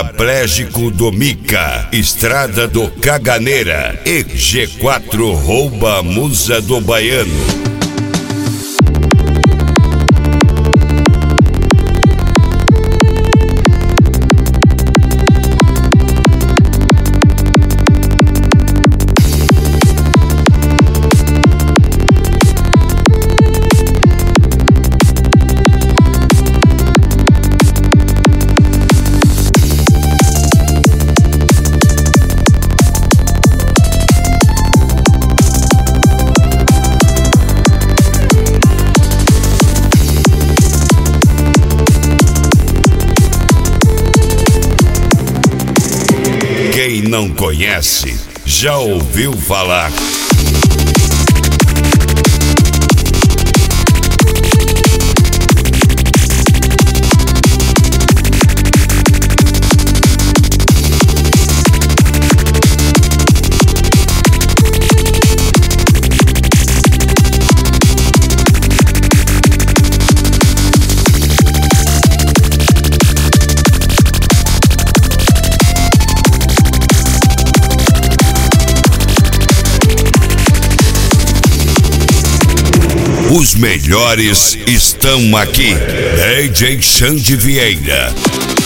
paraplégico do Mica, Estrada do Caganeira e G4 rouba a musa do baiano. Quem não conhece, já ouviu falar. Os melhores estão aqui. DJ Xande Vieira.